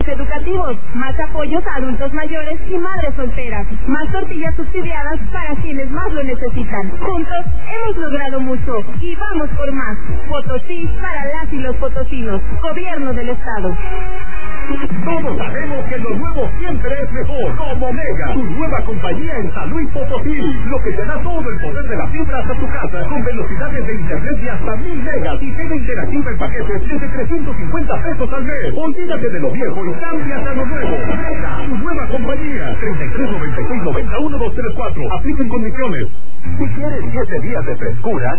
educativos, más apoyos a adultos mayores y madres solteras, más tortillas subsidiadas para quienes más lo necesitan. Juntos hemos logrado mucho y vamos por más. Potosí para las y los potosinos. Gobierno del Estado. Todos sabemos que lo nuevo siempre es mejor. Como Mega, tu nueva compañía en San Luis Potosí, lo que te da todo el poder de la fibra hasta tu casa, con velocidades de internet de hasta 1000 megas y TV interactiva en paquetes desde 350 pesos al mes. Olvídate de lo viejo y cámbiate a lo nuevo. Mega, tu nueva compañía. 3396 90 1234. Apliquen condiciones. Si quieres 7 días de frescura,